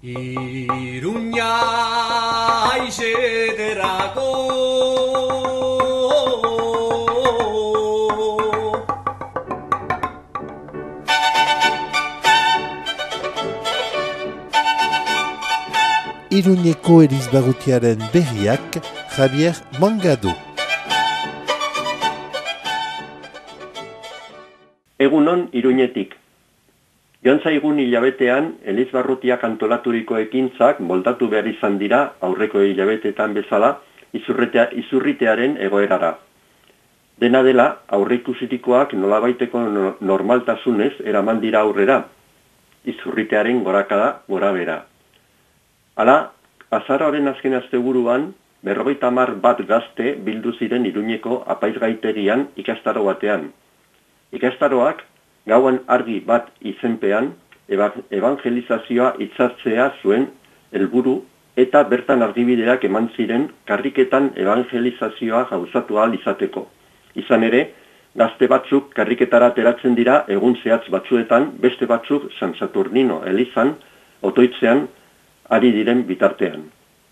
Iruña aizederako Iruñeko Elizbarrutiaren berriak Javier Mangado. Egunon Iruñetik. Joan zaigun hilabetean, Elizbarrutiak antolaturiko ekintzak moldatu behar izan dira aurreko hilabetetan bezala izurritearen egoerara. Dena dela, aurreikusitikoak nolabaiteko normaltasunez eraman dira aurrera, izurritearen gorakada gorabera. Hala, azaroaren azken asteburuan, 51 gazte bildu ziren Iruñeko apaizgaitegian ikastaro batean. Ikastaroak, gauan argi bat izenpean, evangelizazioa hitzartzea zuen helburu eta bertan argibideak eman ziren karriketan evangelizazioa gauzatu ahal izateko. Izan ere, gazte batzuk karriketara ateratzen dira egun zehatz batzuetan, beste batzuk San Saturnino elizan otoitzean ari diren bitartean.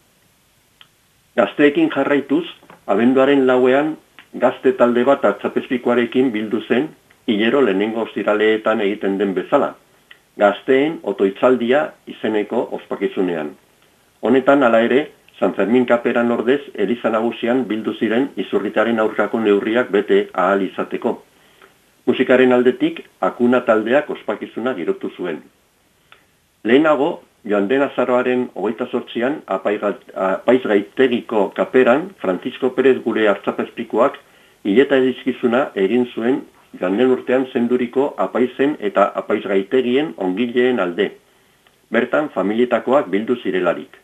Gazteekin jarraituz, abenduaren 4ean gazte talde bat atzapezpikuarekin bildu zen, hilero lehenengo ostiraleetan egiten den bezala, gazteen otoitzaldia izeneko ospakizunean. Honetan, hala ere, San Fermin kaperan ordez eliza nagusian bildu ziren izurritearen aurkako neurriak bete ahal izateko. Musikaren aldetik, Akuna taldeak ospakizuna girotu zuen. Lehenago, joan den azaroaren 28an apaizgaitegiko kaperan, Francisco Pérez gure hartzapezpikuak hileta edizkizuna egin zuen joan den urtean zenduriko apaizen eta apaizgaitegien ongileen alde. Bertan familietakoak bildu zirelarik.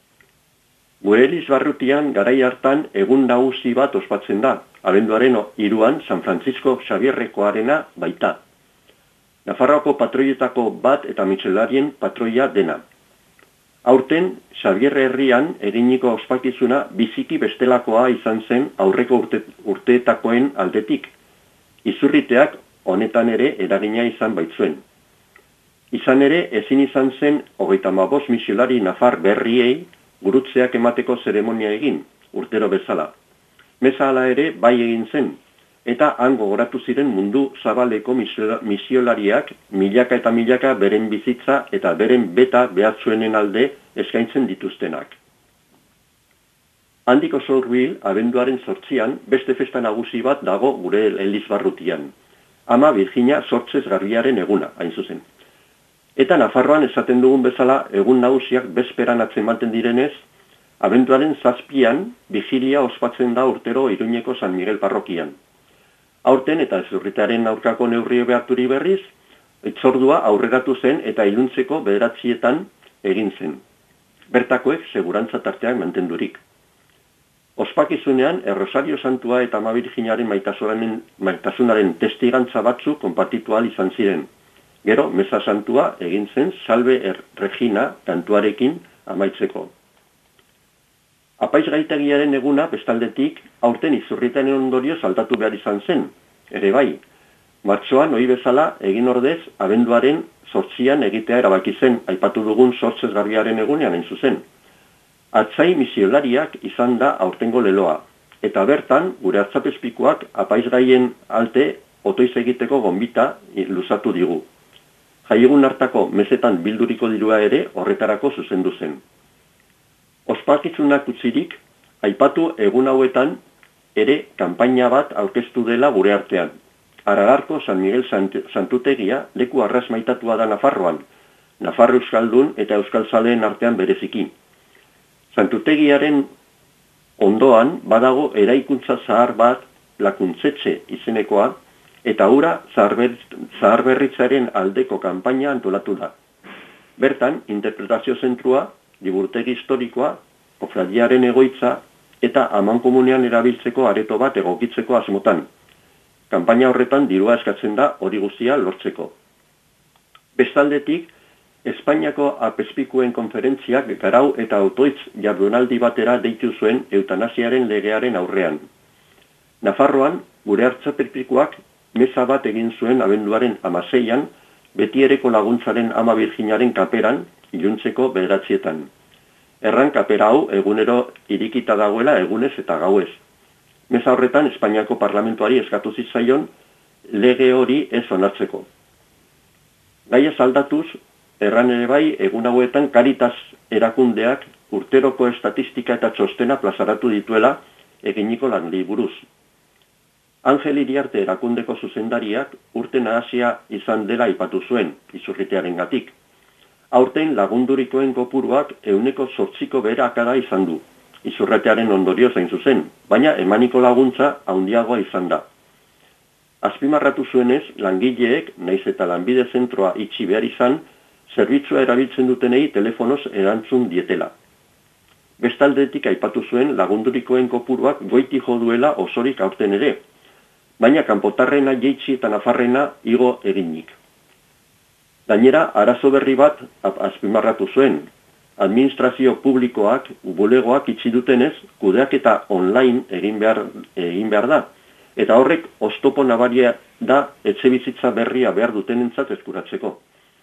Gure Elizbarrutian garai hartan egun nagusi bat ospatzen da, abenduaren 3an San Francisco Xavierrekoarena baita. Nafarroako patroietako bat eta mitxelarien patroia dena. Aurten, Xavierre herrian eginiko ospakizuna biziki bestelakoa izan zen aurreko urteetakoen aldetik. Izurriteak honetan ere eragina izan baitzuen. Izan ere, ezin izan zen 35 misiolari nafar berriei gurutzeak emateko zeremonia egin, urtero bezala. Meza hala ere bai egin zen, eta han gogoratu ziren mundu zabaleko misiolariak milaka eta milaka beren bizitza eta beren beta behatzuenen alde eskaintzen dituztenak. Handiko Sourville, abenduaren 8an, beste festa nagusi bat dago gure Elizbarrutian. Ama Virginia Sortzez Garbiaren eguna, hain zuzen. Eta Nafarroan esaten dugun bezala, egun nagusiak bezperan atzematen direnez, abenduaren 7an, vigilia ospatzen da urtero Iruñeko San Miguel parrokian. Aurten eta izurritearen aurkako neurri beharturi berriz, hitzordua aurreratu zen eta iluntzeko 9etan egin zen. Bertakoek segurantza tarteak mantendurik. Ospakizunean, Errosario Santua eta Ama Virginaren maitasunaren testigantza batzu konpartitu ahal izan ziren. Gero, Meza Santua egin zen Salve Regina kantuarekin amaitzeko. Apaizgaitegiaren eguna, bestaldetik, aurten izurritearen ondorioz aldatu behar izan zen. Ere bai, martxoan ohi bezala egin ordez abenduaren 8an egitea erabaki zen, aipatu dugun Sortzez Garbiaren egunean hain zuzen. Atzai misiolariak izan da aurtengo leloa, eta bertan gure hartzapezpikuak apaizgaien alte otoiz egiteko gonbita luzatu digu. Jaiegun hartako mezetan bilduriko dirua ere horretarako zuzendu zen. Ospakizunak utzirik, aipatu egun hauetan ere kanpaina bat aurkeztu dela gure artean. Aralarko San Miguel Santutegia leku arras maitatua da Nafarroan, Nafarro Euskaldun eta Euskaltzaleen artean bereziki. Santutegiaren ondoan badago eraikuntza zahar bat Lakuntzetxe izenekoa eta hura zaharberritzaren aldeko kanpaina antolatu da. Bertan, interpretazio zentrua, liburutegi historikoa, kofradiaren egoitza eta amankomunean erabiltzeko areto bat egokitzeko asmotan. Kanpaina horretan dirua eskatzen da hori guztia lortzeko. Bestaldetik, Espainiako apezpikuen konferentziak garau eta autoitz jardunaldi batera deitu zuen eutanasiaren legearen aurrean. Nafarroan, gure hartzapezpikuak meza bat egin zuen abenduaren 16an, betiereko laguntzaren Ama Virginaren kaperan, iluntzeko 9:00. Errankapera hau egunero irikita dagoela egunez eta gauez. Meza horretan Espainiako Parlamentuari eskatu zitzaion lege hori ez onartzeko. Gaiaz aldatuz, erran ere bai egun hauetan Caritas erakundeak urteroko estatistika eta txostena plazaratu dituela eginiko lanari buruz. Angel Iriarte erakundeko zuzendariak urte nahasia izan dela aipatu zuen, izurritearengatik. Aurten lagundurikoen kopuruak 8% beherakada izan du, izurretearen ondorioz hain zuzen, baina emaniko laguntza handiagoa izan da. Azpimarratu zuenez, langileek, naiz eta lanbide zentroa itxi behar izan, zerbitzua erabiltzen dutenei telefonoz erantzun dietela. Bestaldetik aipatu zuen lagundurikoen kopuruak goiti jo duela osorik aurten ere, baina kanpotarrena jeitsi eta nafarrena igo eginik. Gainera, arazo berri bat azpimarratu zuen. Administrazio publikoak, bulegoak itxi dutenez, kudeaketa online egin behar da, eta horrek oztopo nabaria da etxebizitza berria behar dutenentzat eskuratzeko.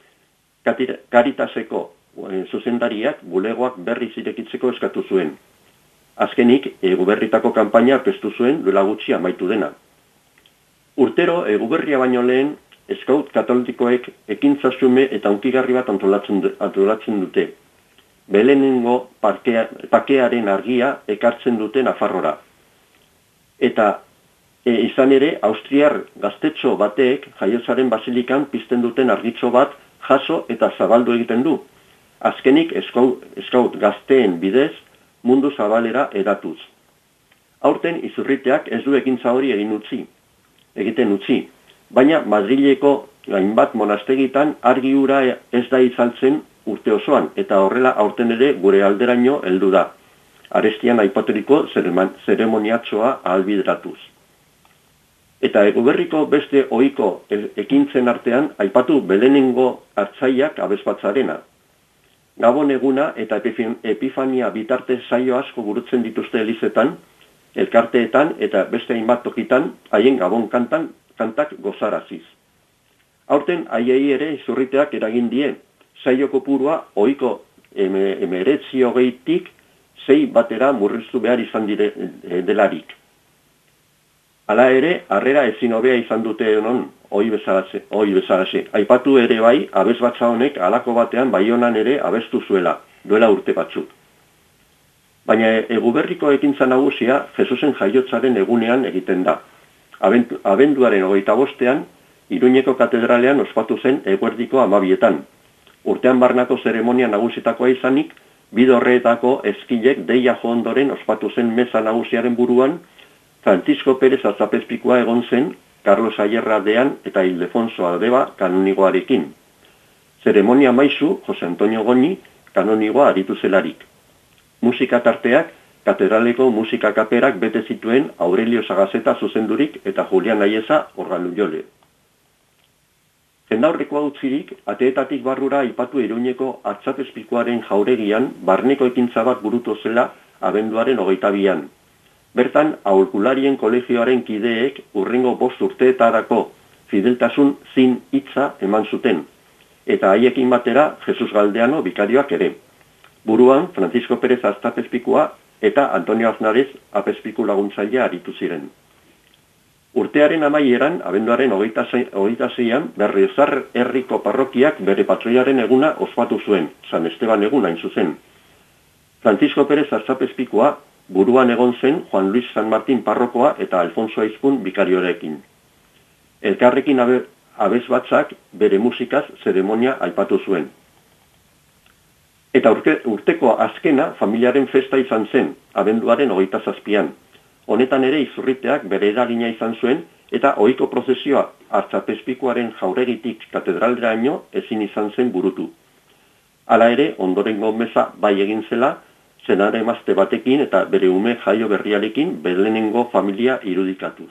Caritaseko zuzendariak bulegoak berriz irekitzeko eskatu zuen. Azkenik, eguberritako kanpaina aurkeztu zuen duela gutxi amaitu dena. Urtero, eguberria baino lehen, Scout Katolikoek ekintza xume eta hunkigarri bat antolatzen dute. Belenengo pakearen argia ekartzen dute Nafarrora. Eta izan ere, Austriar gaztetxo batek Jaiotzearen basilikan pizten duten argitxo bat jaso eta zabaldu egiten du. Azkenik Scout gazteen bidez mundu zabalera edatuz. Aurten Izurriteak ez du ekintza hori egiten utzi. Baina Madrileko hainbat monastegitan argi ura ez da izaltzen urte osoan, eta horrela aurten ere gure alderaino heldu da. Arestian aipaturiko zeremoniatxoa ahalbideratuz. Eta eguberriko beste ohiko ekintzen artean aipatu Belenengo hartzaiak abesbatzarena. Gabon eguna eta Epifania bitarte saio asko burutzen dituzte elizetan, elkarteetan eta beste hainbat tokitan haien Gabon kantak gozaraziz. Aurten haiei ere Izurriteak eragin die, saio kopurua ohiko 19-tik 6 batera murriztu behar izan delarik. Hala ere, harrera ezin hobea izan dute honon, ohi bezalaxe. Aipatu ere bai, abesbatza honek halako batean Baionan ere abestu zuela, duela urte batzuk. Baina eguberriko ekintza nagusia Jesusen Jaiotzaren egunean egiten da. Abenduaren 25ean, Iruñeko katedralean ospatu zen eguerdiko 12etan. Urtean barnako zeremonia nagusitakoa izanik, bidorreetako eskilek deia jo ondoren ospatu zen meza nagusiaren buruan, Francisco Pérez Atzapezpikua egon zen, Carlos Ayerra dean eta Ildefonso Aldeba kanonigoarekin. Zeremonia maisu, Jose Antonio Goñi, kanonigoa aritu zelarik. Musika tarteak, katedraleko musika kaperak bete zituen Aurelio Sagazeta zuzendurik eta Julian Aieza organujole. Jendaurrekoa utzirik, ateetatik barrura aipatu Iruñeko Atzapezpikuaren jauregian barneko ekintza bat burutu zela abenduaren 22ean. Bertan, aholkularien kolegioaren kideek urrengo 5 urteetarako fideltasun zin hitza eman zuten, eta haiekin batera Jesus Galdeano bikarioak ere. Buruan, Francisco Pérez Atzapezpikua eta Antonio Aznarez apezpiku laguntzailea aritu ziren. Urtearen amaieran, abenduaren 26ean, Berriozar herriko parrokiak bere patroiaren eguna ospatu zuen, San Esteban egun hain zuzen. Francisco Pérez Atzapezpikua buruan egon zen Juan Luis San Martín parrokoa eta Alfonso Aizpun bikariorekin. Elkarrekin abesbatzak bere musikaz zeremonia aipatu zuen. Eta urteko azkena familiaren festa izan zen, abenduaren 27ean. Honetan ere Izurriteak bere eragina izan zuen eta ohiko prozesioa Atzapezpikuaren jauregitik katedraleraino ezin izan zen burutu. Hala ere, ondorengo meza bai egin zela, senare emazte batekin eta bere ume jaio berriarekin Belenengo familia irudikatuz.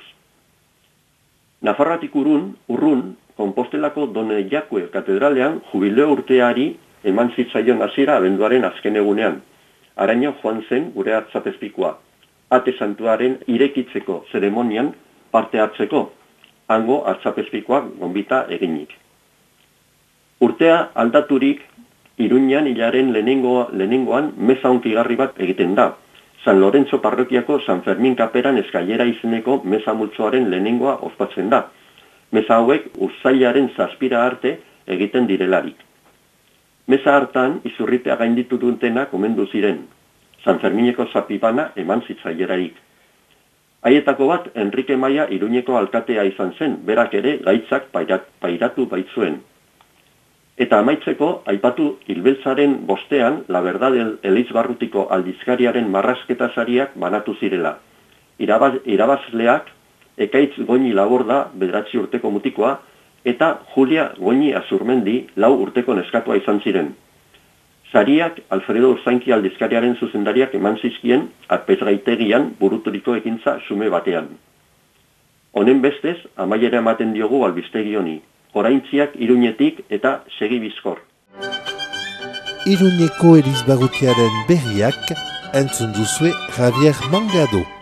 Nafarroatik urrun, Konpostelako Done Jakue katedralean jubileo urteari eman zitzaion hasiera abenduaren azken egunean. Araino joan zen gure Atzapezpikua, ate santuaren irekitzeko zeremonian parte hartzeko, hango Atzapezpikuak gonbita eginik. Urtea aldaturik, Iruñan hilaren lehenengoan meza hunkigarri bat egiten da. San Lorenzo parrokiako San Fermin kaperan eskailera izeneko meza multzoaren lehenengoa ospatzen da. Meza hauek uztailaren 7 arte egiten direlarik. Meza hartan izurritea gainditu dutenak omendu ziren. San Fermineko zapibana eman zitzaierarik. Haietako bat Enrique Maia Iruñeko alkatea izan zen, berak ere gaitzak pairatu baitzuen. Eta amaitzeko, aipatu Hilbeltzaren bostean, La Verdad Elizbarrutiko aldizkariaren marrazketa sariak banatu zirela. Irabazleak, Ekaitz Goñi Laborda, 9 urteko mutikoa, eta Julia Goñi Azurmendi, 4 urteko neskatua izan ziren. Sariak Alfredo Urzainki aldizkariaren zuzendariak eman zizkien, apaizgaitegian buruturiko ekintza xume batean. Honen bestez, amaiera ematen diogu albistegi honi. Oraintziak Iruñetik eta segi bizkor. Iruñeko Elizbarrutiaren berriak entzun duzue Javier Mangado.